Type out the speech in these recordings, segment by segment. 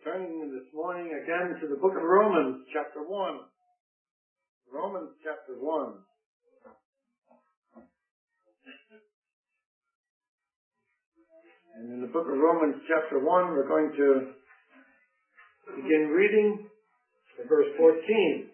Turning this morning again to the book of Romans, chapter 1. Romans, chapter 1. And in the book of Romans, chapter 1, we're going to begin reading at verse 14,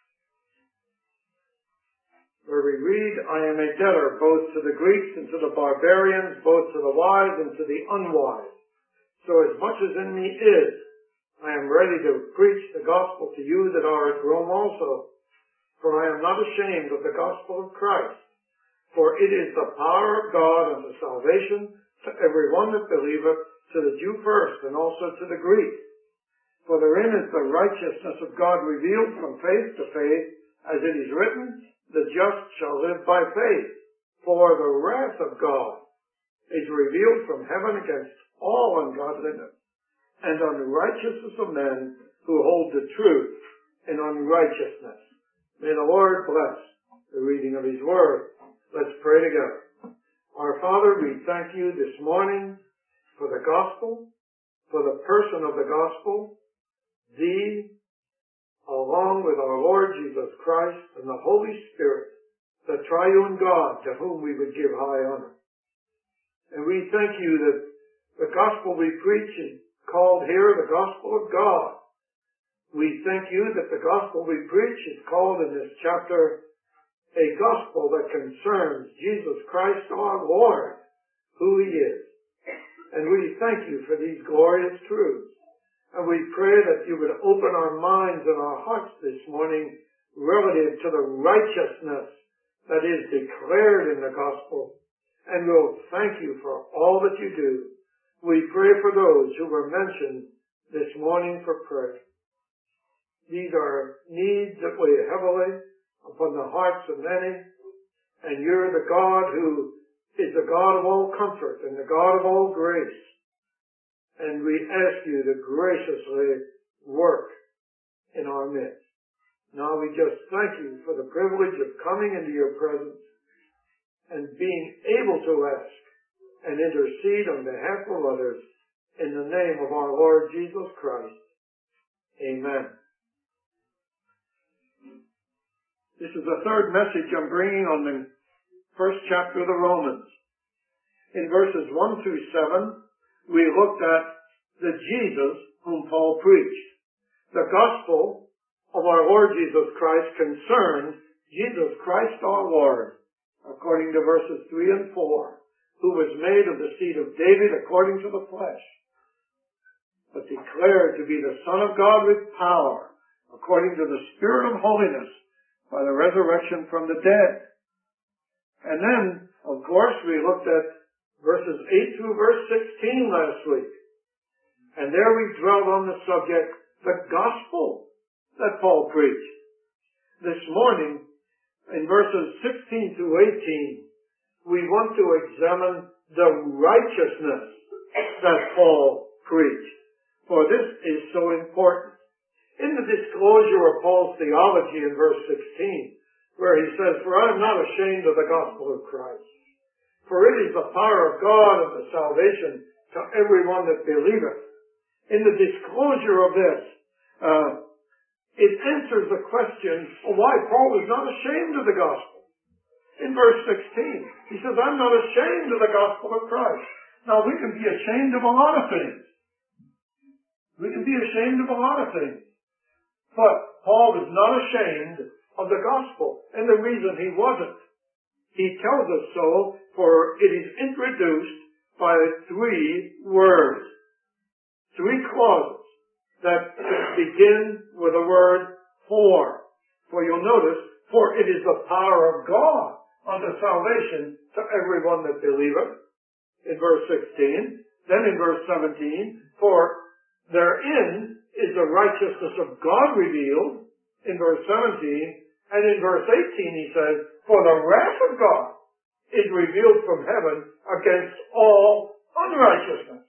where we read, I am a debtor both to the Greeks and to the barbarians, both to the wise and to the unwise. So as much as in me is, I am ready to preach the gospel to you that are at Rome also. For I am not ashamed of the gospel of Christ. For it is the power of God unto salvation to every one that believeth, to the Jew first, and also to the Greek. For therein is the righteousness of God revealed from faith to faith, as it is written, the just shall live by faith. For the wrath of God is revealed from heaven against all ungodliness and unrighteousness of men who hold the truth in unrighteousness. May the Lord bless the reading of His Word. Let's pray together. Our Father, we thank you this morning for the gospel, for the person of the gospel, Thee, along with our Lord Jesus Christ and the Holy Spirit, the triune God to whom we would give high honor. And we thank you that the gospel we preach is called here the gospel of God. We thank you that the gospel we preach is called in this chapter a gospel that concerns Jesus Christ our Lord, who He is. And we thank you for these glorious truths. And we pray that you would open our minds and our hearts this morning relative to the righteousness that is declared in the gospel. And we'll thank you for all that you do. We pray for those who were mentioned this morning for prayer. These are needs that weigh heavily upon the hearts of many, and you're the God who is the God of all comfort and the God of all grace. And we ask you to graciously work in our midst. Now we just thank you for the privilege of coming into your presence and being able to ask and intercede on behalf of others in the name of our Lord Jesus Christ. Amen. This is the third message I'm bringing on the first chapter of the Romans. In verses 1 through 7, we looked at the Jesus whom Paul preached. The gospel of our Lord Jesus Christ concerned Jesus Christ our Lord, according to verses 3 and 4. Who was made of the seed of David according to the flesh, but declared to be the Son of God with power, according to the Spirit of holiness, by the resurrection from the dead. And then, of course, we looked at verses 8 through verse 16 last week. And there we dwelled on the subject, the gospel that Paul preached. This morning, in verses 16 through 18, we want to examine the righteousness that Paul preached. For this is so important. In the disclosure of Paul's theology in verse 16, where he says, For I am not ashamed of the gospel of Christ. For it is the power of God unto salvation to everyone that believeth. In the disclosure of this, it answers the question of why Paul is not ashamed of the gospel. In verse 16, he says, I'm not ashamed of the gospel of Christ. Now, we can be ashamed of a lot of things. We can be ashamed of a lot of things. But Paul was not ashamed of the gospel. And the reason he wasn't, he tells us so, for it is introduced by 3 words, 3 clauses that begin with the word for. For you'll notice, for it is the power of God unto salvation to everyone that believeth, in verse 16. Then in verse 17, for therein is the righteousness of God revealed, in verse 17. And in verse 18 he says, for the wrath of God is revealed from heaven against all unrighteousness.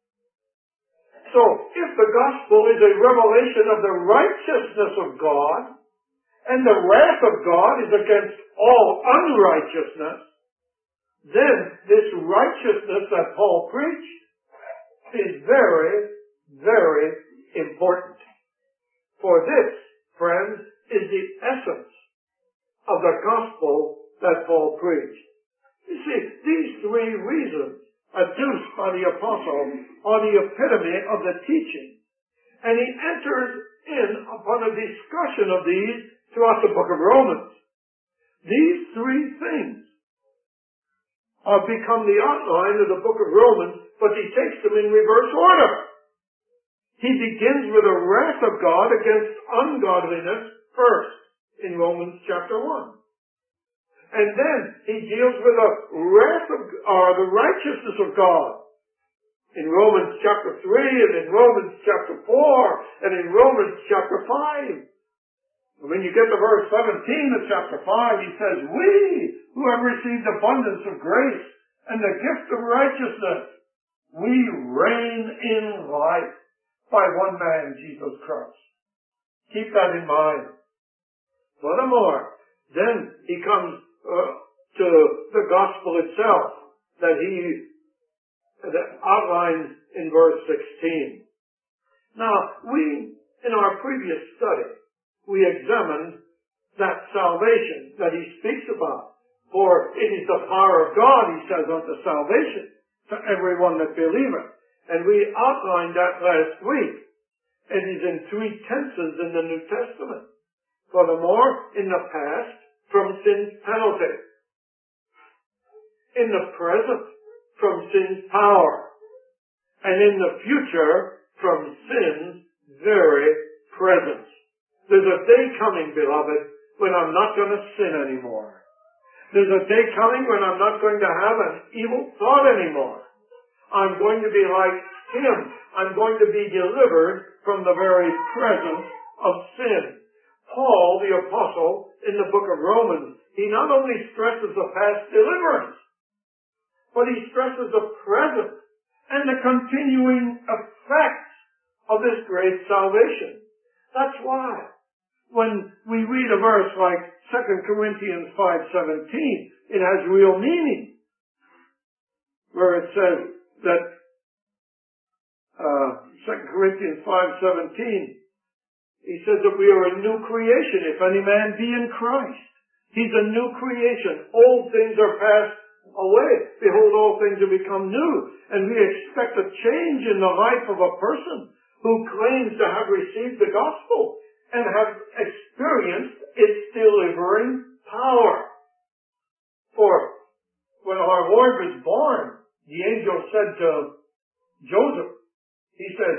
So, if the gospel is a revelation of the righteousness of God, and the wrath of God is against all unrighteousness, then this righteousness that Paul preached is very, very important. For this, friends, is the essence of the gospel that Paul preached. You see, these three reasons adduced by the apostle are the epitome of the teaching. And he enters in upon a discussion of these throughout the book of Romans. These three things have become the outline of the book of Romans, but he takes them in reverse order. He begins with the wrath of God against ungodliness first in Romans chapter 1. And then he deals with the wrath of, the righteousness of God in Romans chapter 3 and in Romans chapter 4 and in Romans chapter 5. When you get to verse 17 of chapter 5, he says, we who have received abundance of grace and the gift of righteousness, we reign in life by one man, Jesus Christ. Keep that in mind. Furthermore, then he comes to the gospel itself that he outlines in verse 16. Now, in our previous study, we examined that salvation that he speaks about. For it is the power of God, he says, unto salvation to everyone that believeth. And we outlined that last week. It is in three tenses in the New Testament. Furthermore, in the past, from sin's penalty. In the present, from sin's power. And in the future, from sin's very presence. There's a day coming, beloved, when I'm not going to sin anymore. There's a day coming when I'm not going to have an evil thought anymore. I'm going to be like him. I'm going to be delivered from the very presence of sin. Paul, the apostle, in the book of Romans, he not only stresses the past deliverance, but he stresses the present and the continuing effects of this great salvation. That's why when we read a verse like 2 Corinthians 5:17, it has real meaning. Where it says that 2 Corinthians 5:17, he says that we are a new creation if any man be in Christ. He's a new creation. Old things are passed away. Behold, all things have become new. And we expect a change in the life of a person who claims to have received the gospel and have experienced its delivering power. For when our Lord was born, the angel said to Joseph, he said,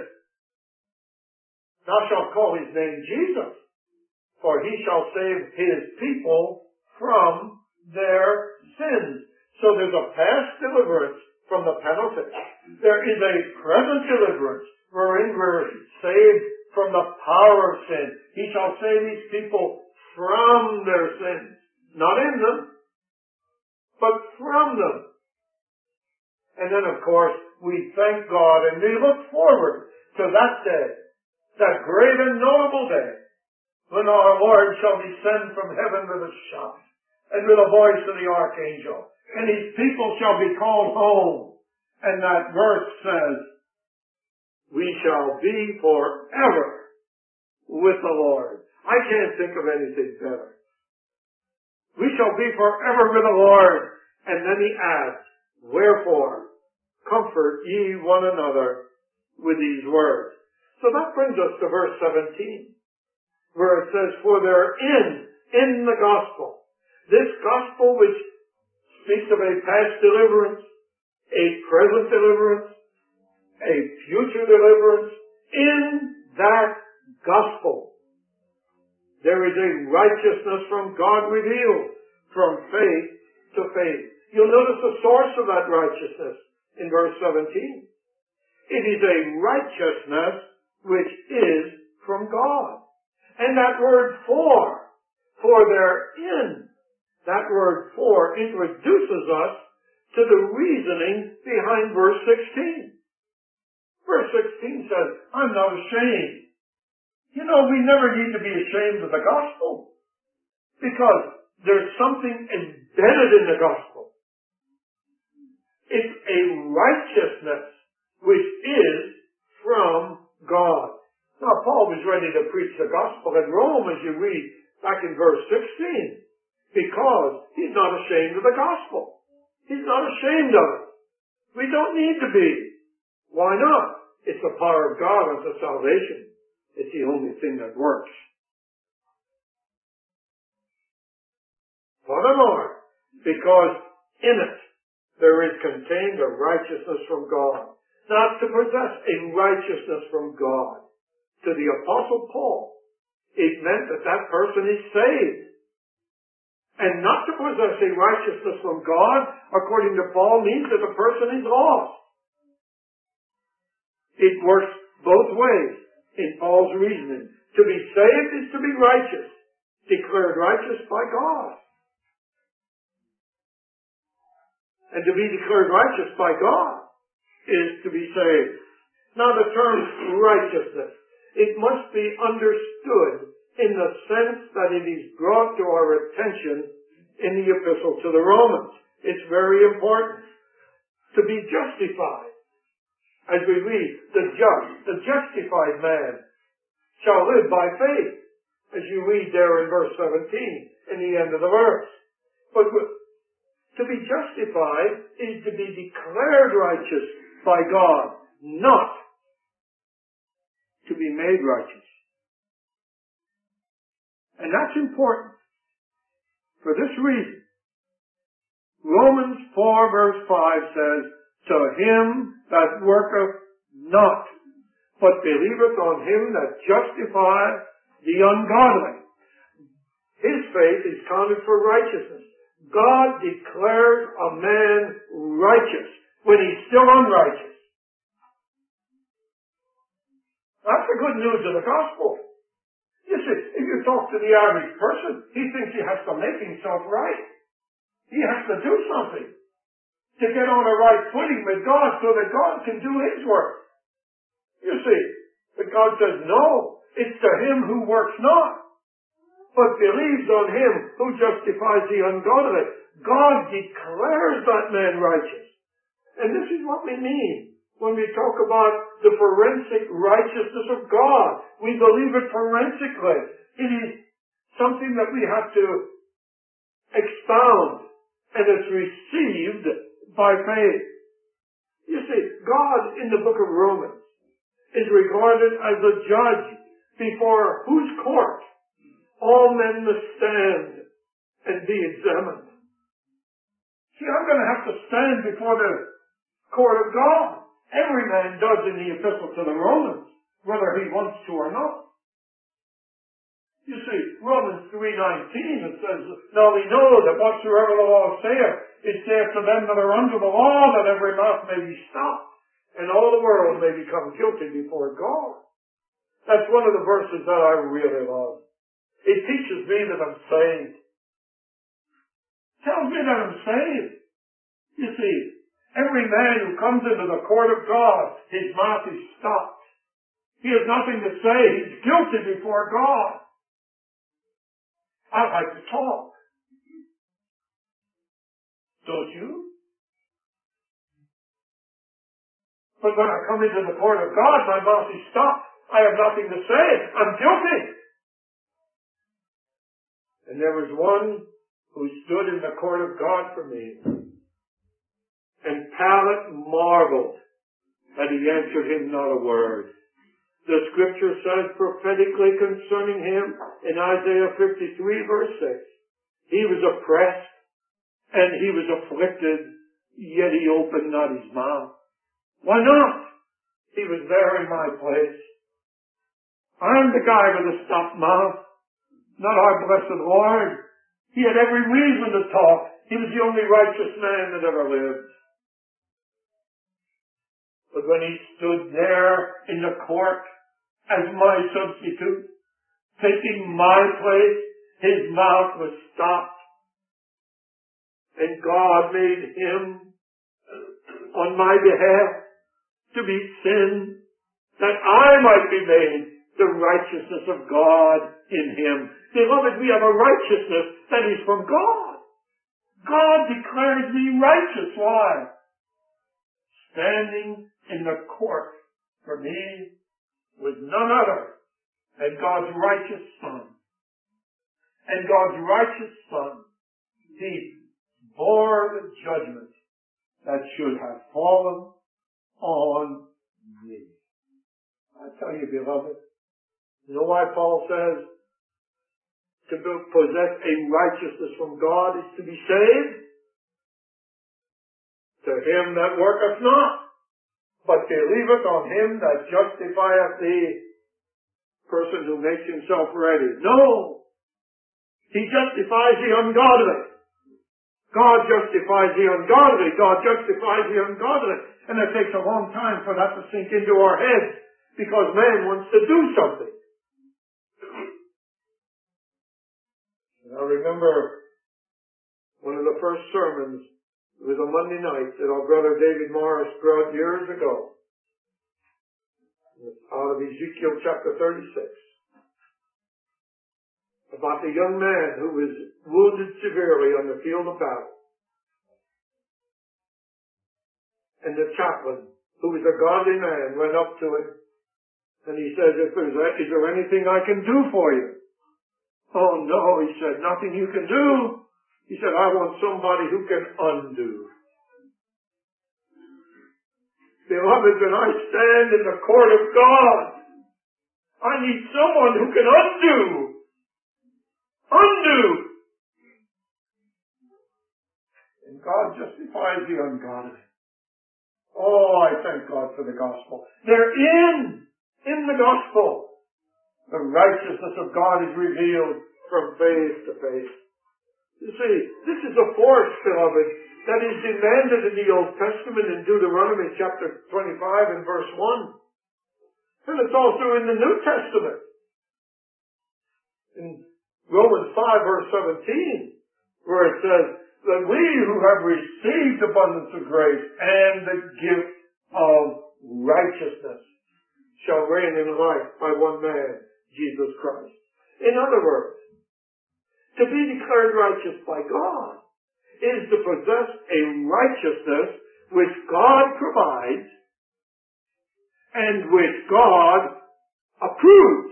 thou shalt call his name Jesus, for he shall save his people from their sins. So there's a past deliverance from the penalty. There is a present deliverance wherein we're saved from the power of sin. He shall save his people from their sins. Not in them, but from them. And then, of course, we thank God and we look forward to that day, that great and notable day, when our Lord shall descend from heaven with a shout, and with a voice of the archangel, and his people shall be called home. And that verse says, we shall be forever with the Lord. I can't think of anything better. We shall be forever with the Lord. And then he adds, wherefore, comfort ye one another with these words. So that brings us to verse 17, where it says, for therein, in the gospel, this gospel which speaks of a past deliverance, a present deliverance, a future deliverance, in that gospel, there is a righteousness from God revealed from faith to faith. You'll notice the source of that righteousness in verse 17. It is a righteousness which is from God. And that word for therein, that word for introduces us to the reasoning behind verse 16. Verse 16 says, I'm not ashamed. You know, we never need to be ashamed of the gospel, because there's something embedded in the gospel. It's a righteousness which is from God. Now, is ready to preach the gospel in Rome, as you read back in verse 16, because he's not ashamed of the gospel. He's not ashamed of it. We don't need to be. Why not? It's the power of God unto salvation. It's the only thing that works. Furthermore, because in it there is contained a righteousness from God. Not to possess a righteousness from God. To the Apostle Paul, it meant that that person is saved. And not to possess a righteousness from God, according to Paul, means that the person is lost. It works both ways in Paul's reasoning. To be saved is to be righteous, declared righteous by God. And to be declared righteous by God is to be saved. Now the term righteousness, it must be understood in the sense that it is brought to our attention in the epistle to the Romans. It's very important. To be justified. As we read, the justified man shall live by faith. As you read there in verse 17, in the end of the verse. But to be justified is to be declared righteous by God, not to be made righteous. And that's important. For this reason, Romans 4 verse 5 says, to him that worketh not, but believeth on him that justifieth the ungodly. His faith is counted for righteousness. God declares a man righteous when he's still unrighteous. That's the good news of the gospel. You see, if you talk to the average person, he thinks he has to make himself right. He has to do something to get on a right footing with God so that God can do his work. You see, but God says, no, it's to him who works not, but believes on him who justifies the ungodly. God declares that man righteous. And this is what we mean when we talk about the forensic righteousness of God. We believe it forensically. It is something that we have to expound, and it's received by faith. You see, God in the book of Romans is regarded as a judge before whose court all men must stand and be examined. See, I'm going to have to stand before the court of God. Every man does in the epistle to the Romans, whether he wants to or not. You see, Romans 3:19, it says, now we know that whatsoever the law saith, it saith to them that are under the law, that every mouth may be stopped, and all the world may become guilty before God. That's one of the verses that I really love. It teaches me that I'm saved. Tells me that I'm saved. You see, every man who comes into the court of God, his mouth is stopped. He has nothing to say. He's guilty before God. I like to talk. Don't you? But when I come into the court of God, my mouth is stopped. I have nothing to say. I'm guilty. And there was one who stood in the court of God for me. And Pilate marveled that he answered him not a word. The scripture says prophetically concerning him in Isaiah 53 verse 6, he was oppressed and he was afflicted, yet he opened not his mouth. Why not? He was there in my place. I'm the guy with the stopped mouth, not our blessed Lord. He had every reason to talk. He was the only righteous man that ever lived. But when he stood there in the court as my substitute, taking my place, his mouth was stopped. And God made him, on my behalf, to be sin, that I might be made the righteousness of God in him. Beloved, we have a righteousness that is from God. God declares me righteous. Why? Standing in the court for me was none other And God's righteous Son. And God's righteous Son, He bore the judgment that should have fallen on me. I tell you, beloved, you know why Paul says to possess a righteousness from God is to be saved? To him that worketh not, but believeth on him that justifieth the person who makes himself ready. No! He justifies the ungodly. God justifies the ungodly. God justifies the ungodly. And it takes a long time for that to sink into our heads because man wants to do something. And I remember one of the first sermons, it was a Monday night that our brother David Morris brought years ago. Out of Ezekiel chapter 36. About the young man who was wounded severely on the field of battle. And the chaplain, who was a godly man, went up to him and he said, is there anything I can do for you? Oh no, he said, nothing you can do. He said, I want somebody who can undo. Beloved, when I stand in the court of God, I need someone who can undo. Undo! And God justifies the ungodly. Oh, I thank God for the gospel. They're in the gospel. The righteousness of God is revealed from faith to faith. You see, this is a force, beloved, that is demanded in the Old Testament in Deuteronomy chapter 25 and verse 1. And it's also in the New Testament. In Romans 5 verse 17, where it says that we who have received abundance of grace and the gift of righteousness shall reign in life by one man, Jesus Christ. In other words, to be declared righteous by God is to possess a righteousness which God provides and which God approves.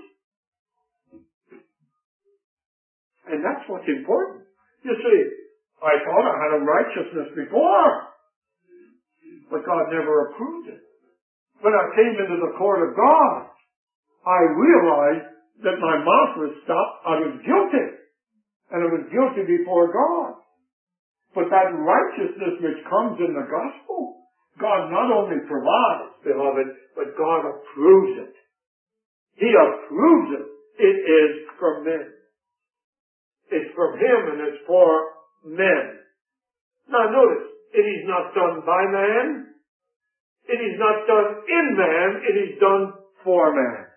And that's what's important. You see, I thought I had a righteousness before, but God never approved it. When I came into the court of God, I realized that my mouth was stopped. I was guilty. And I was guilty before God. But that righteousness which comes in the gospel, God not only provides, beloved, but God approves it. He approves it. It is from men. It's from Him and it's for men. Now notice, it is not done by man. It is not done in man. It is done for man.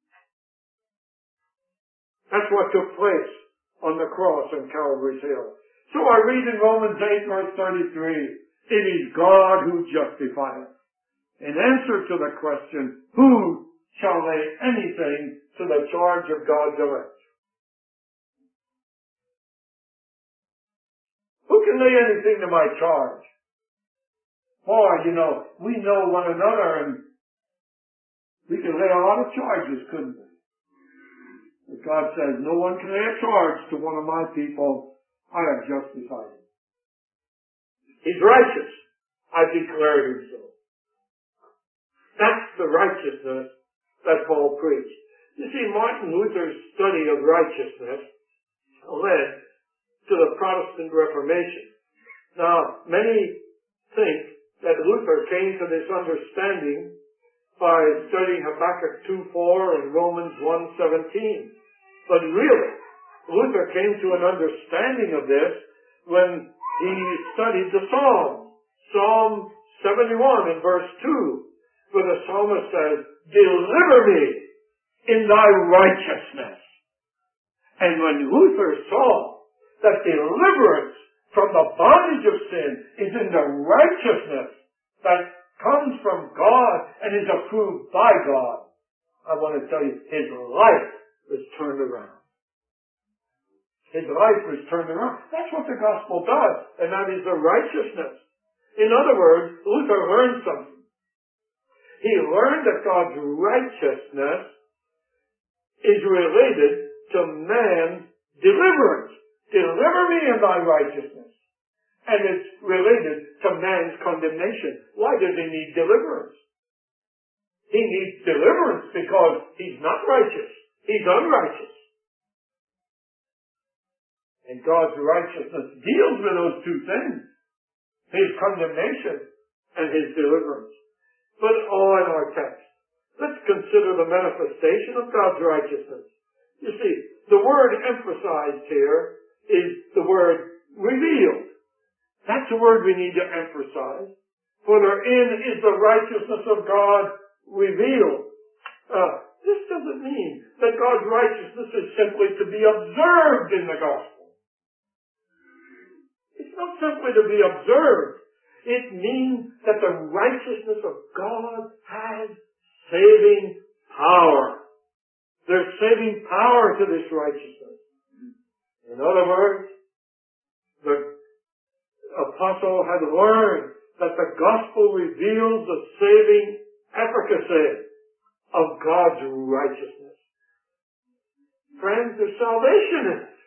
That's what took place on the cross on Calvary's Hill. So I read in Romans 8 verse 33, it is God who justifieth. In answer to the question, who shall lay anything to the charge of God's elect? Who can lay anything to my charge? Boy, we know one another and we can lay a lot of charges, couldn't we? But God says, no one can lay a charge to one of my people. I have justified him. He's righteous. I've declared him so. That's the righteousness that Paul preached. You see, Martin Luther's study of righteousness led to the Protestant Reformation. Now, many think that Luther came to this understanding by studying Habakkuk 2:4 and Romans 1:17. But really, Luther came to an understanding of this when he studied the Psalms. Psalm 71 in verse 2, where the psalmist says, deliver me in thy righteousness. And when Luther saw that deliverance from the bondage of sin is in the righteousness that comes from God and is approved by God, I want to tell you, his life was turned around. His life was turned around. That's what the gospel does, and that is the righteousness. In other words, Luther learned something. He learned that God's righteousness is related to man's deliverance. Deliver me in thy righteousness. And it's related to man's condemnation. Why does he need deliverance? He needs deliverance because he's not righteous. He's unrighteous. And God's righteousness deals with those two things. His condemnation and his deliverance. But all in our text, let's consider the manifestation of God's righteousness. You see, the word emphasized here is the word revealed. That's the word we need to emphasize. For therein is the righteousness of God revealed. This doesn't mean that God's righteousness is simply to be observed in the gospel. It's not simply to be observed. It means that the righteousness of God has saving power. There's saving power to this righteousness. In other words, the apostle had learned that the gospel reveals the saving efficacy of God's righteousness. Friends, there's salvation in it.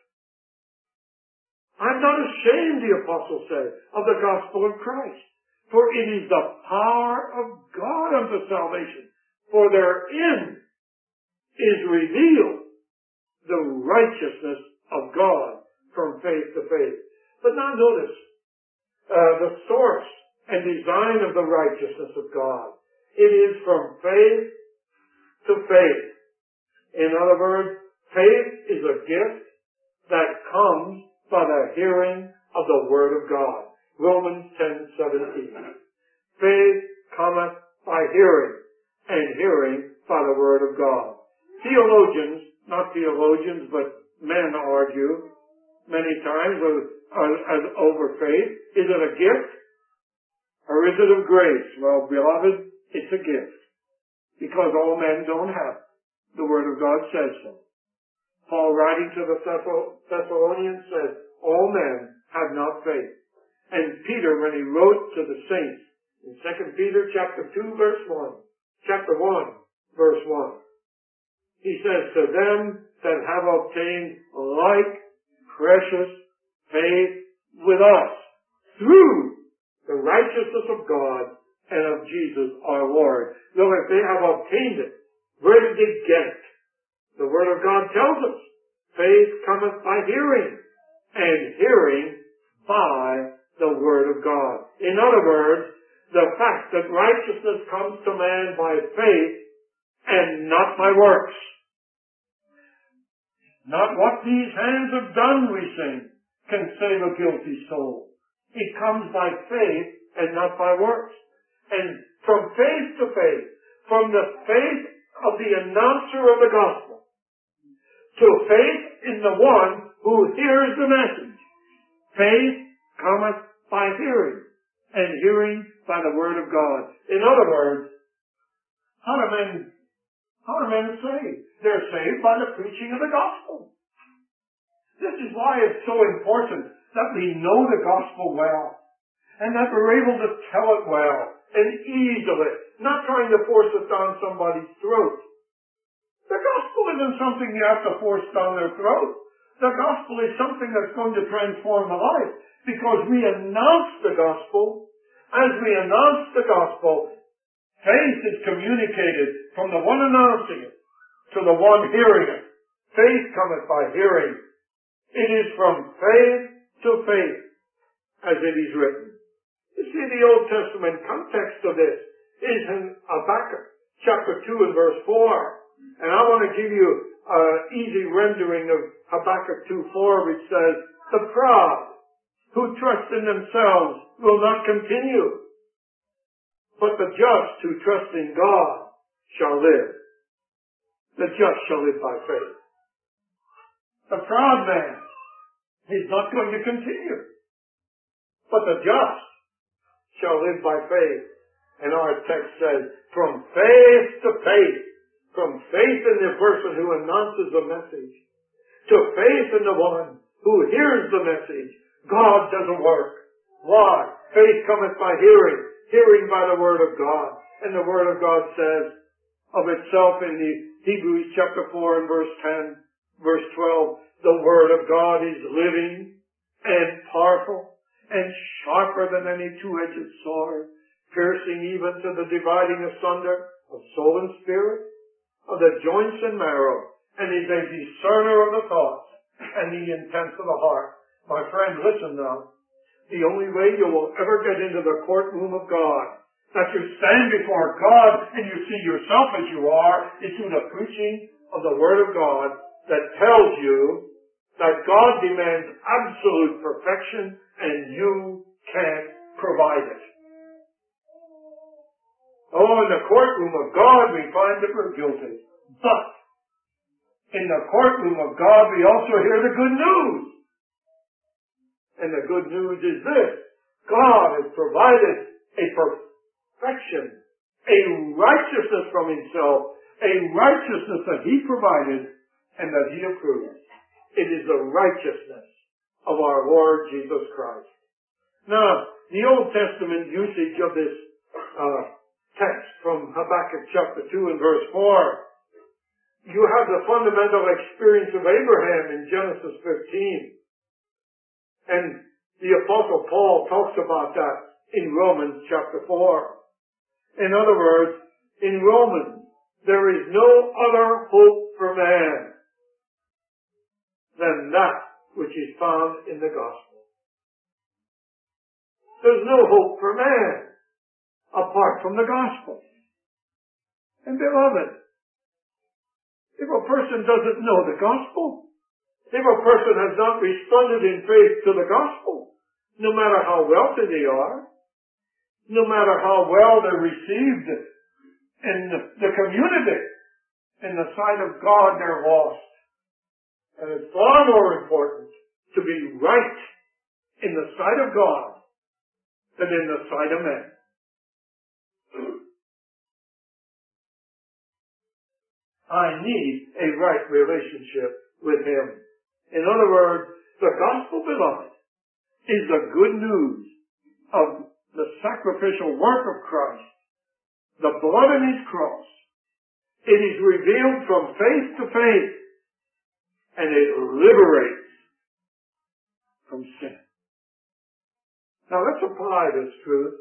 I'm not ashamed, the apostle said, of the gospel of Christ, for it is the power of God unto salvation. For therein is revealed the righteousness of God from faith to faith. But now notice the source and design of the righteousness of God. It is from faith to faith. In other words, faith is a gift that comes by the hearing of the Word of God. Romans 10:17. Faith cometh by hearing, and hearing by the Word of God. Theologians, not theologians, but men argue many times over faith. Is it a gift? Or is it of grace? Well, beloved, it's a gift. Because all men don't have it. The Word of God says so. Paul, writing to the Thessalonians, said, all men have not faith. And Peter, when he wrote to the saints, in 2 Peter chapter 2, verse 1, chapter 1, verse 1, he says, to them that have obtained like precious faith with us, through the righteousness of God and of Jesus our Lord. Look, if they have obtained it, where did they get it? The Word of God tells us, faith cometh by hearing, and hearing by the Word of God. In other words, the fact that righteousness comes to man by faith and not by works. Not what these hands have done, we sing, can save a guilty soul. It comes by faith and not by works. And from faith to faith, from the faith of the announcer of the gospel, to faith in the one who hears the message. Faith cometh by hearing, and hearing by the Word of God. In other words, how are men saved? They're saved by the preaching of the gospel. This is why it's so important that we know the gospel well, and that we're able to tell it well and easily, not trying to force it down somebody's throat. The gospel isn't something you have to force down their throat. The gospel is something that's going to transform a life, because we announce the gospel. As we announce the gospel, faith is communicated from the one announcing it to the one hearing it. Faith cometh by hearing. It is from faith to faith, as it is written. You see, the Old Testament context of this is in Habakkuk chapter 2 and verse 4. And I want to give you an easy rendering of Habakkuk 2:4, which says, the proud who trust in themselves will not continue, but the just who trust in God shall live. The just shall live by faith. The proud man is not going to continue, but the just shall live by faith. And our text says, from faith to faith, from faith in the person who announces the message, to faith in the one who hears the message, God does a work. Why? Faith cometh by hearing, hearing by the Word of God. And the Word of God says of itself in the Hebrews chapter 4 and verse 10, verse 12, the Word of God is living and powerful and sharper than any two-edged sword, piercing even to the dividing asunder of soul and spirit, of the joints and marrow, and is a discerner of the thoughts and the intents of the heart. My friend, listen now. The only way you will ever get into the courtroom of God, that you stand before God and you see yourself as you are, is through the preaching of the Word of God that tells you that God demands absolute perfection and you can't provide it. Oh, in the courtroom of God we find that we're guilty. But in the courtroom of God we also hear the good news. And the good news is this: God has provided a perfection, a righteousness from Himself, a righteousness that He provided and that He approves. It is the righteousness of our Lord Jesus Christ. Now, the Old Testament usage of this text from Habakkuk chapter 2 and verse 4, you have the fundamental experience of Abraham in Genesis 15. And the Apostle Paul talks about that in Romans chapter 4. In other words, in Romans, there is no other hope for man than that which is found in the gospel. There's no hope for man apart from the gospel. And beloved, if a person doesn't know the gospel, if a person has not responded in faith to the gospel, no matter how wealthy they are, no matter how well they're received in the community, in the sight of God, they're lost. And it's far more important to be right in the sight of God than in the sight of men. I need a right relationship with Him. In other words, the gospel, beloved, is the good news of the sacrificial work of Christ, the blood on His cross. It is revealed from faith to faith, and it liberates from sin. Now let's apply this truth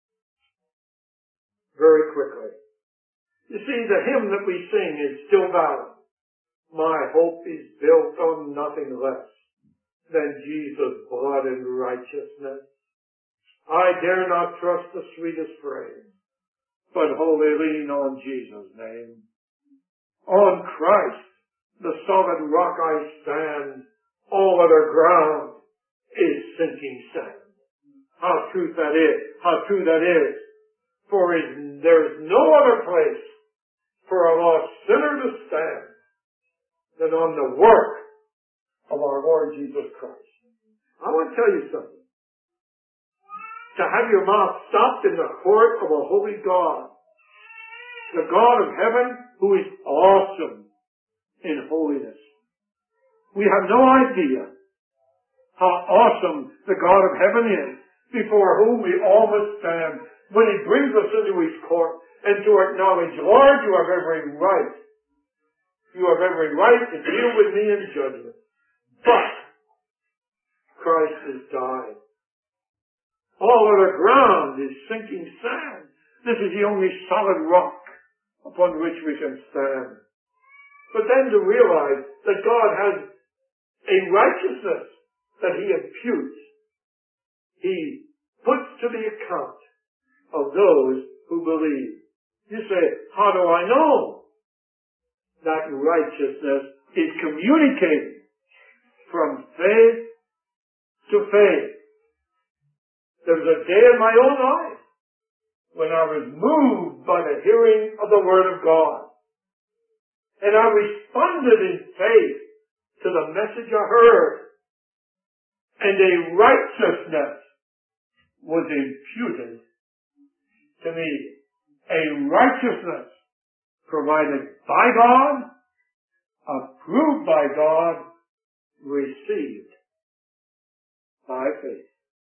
very quickly. You see, the hymn that we sing is still valid. My hope is built on nothing less than Jesus' blood and righteousness. I dare not trust the sweetest phrase, but wholly lean on Jesus' name. On Christ, the solid rock I stand. All other ground is sinking sand. How true that is. How true that is. For there is no other place for a lost sinner to stand than on the work of our Lord Jesus Christ. I want to tell you something. To have your mouth stopped in the court of a holy God, the God of heaven who is awesome in holiness. We have no idea how awesome the God of heaven is, before whom we all must stand when He brings us into His court and to acknowledge, Lord, you have every right. You have every right to deal with me in judgment. But Christ has died. All other ground is sinking sand. This is the only solid rock upon which we can stand. But then to realize that God has a righteousness that He imputes. He puts to the account of those who believe. You say, how do I know? That righteousness is communicated from faith to faith. There was a day in my own life when I was moved by the hearing of the Word of God. And I responded in faith to the message I heard. And a righteousness was imputed to me. A righteousness provided by God, approved by God, received by faith.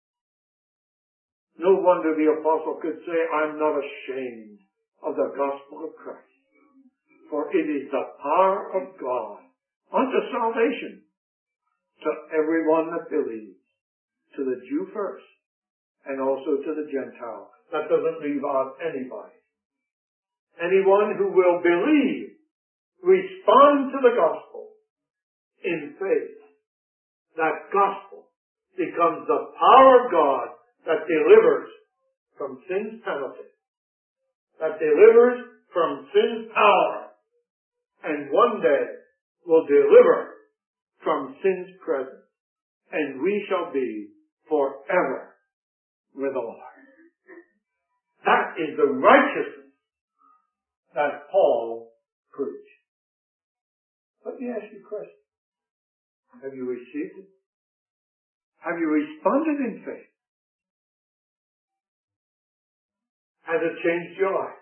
No wonder the apostle could say, I'm not ashamed of the gospel of Christ. For it is the power of God unto salvation to everyone that believes, to the Jew first, and also to the Gentile. That doesn't leave out anybody. Anyone who will believe, respond to the gospel in faith. That gospel becomes the power of God that delivers from sin's penalty, that delivers from sin's power, and one day will deliver from sin's presence, and we shall be forever with the Lord. That is the righteousness that Paul preached. Let me ask you a question. Have you received it? Have you responded in faith? Has it changed your life?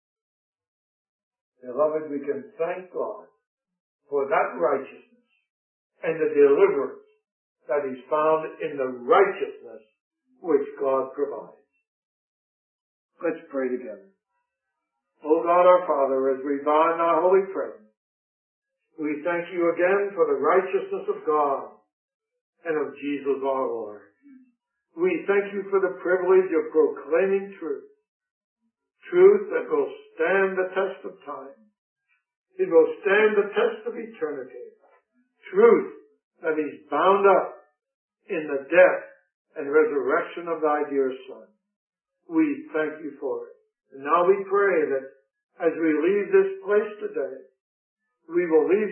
Beloved, we can thank God for that righteousness and the deliverance that is found in the righteousness which God provides. Let's pray together. O God our Father, as we bow in our holy presence, we thank you again for the righteousness of God and of Jesus our Lord. We thank you for the privilege of proclaiming truth. Truth that will stand the test of time. It will stand the test of eternity. Truth that is bound up in the death and resurrection of thy dear Son. We thank you for it. And now we pray that as we leave this place today, we will leave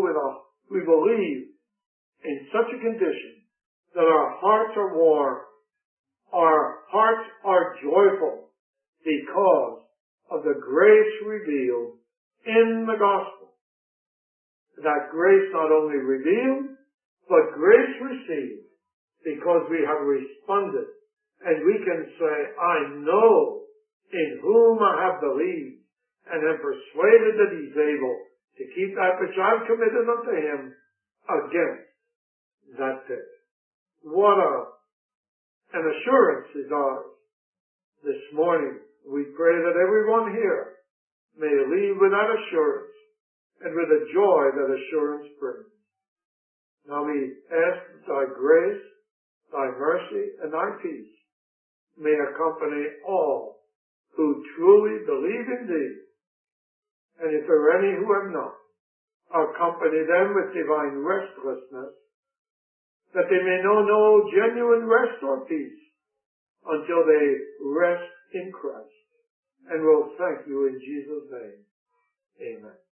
in such a condition that our hearts are warm, our hearts are joyful because of the grace revealed in the gospel. That grace not only revealed, but grace received, because we have responded, and we can say, I know in whom I have believed, and am persuaded that he's able to keep that which I've committed unto him against that day. What an assurance is ours. This morning, we pray that everyone here may leave with that assurance and with the joy that assurance brings. Now we ask that thy grace, thy mercy, and thy peace may accompany all who truly believe in thee. And if there are any who have not, accompany them with divine restlessness, that they may know no genuine rest or peace until they rest in Christ. And we'll thank you in Jesus' name. Amen.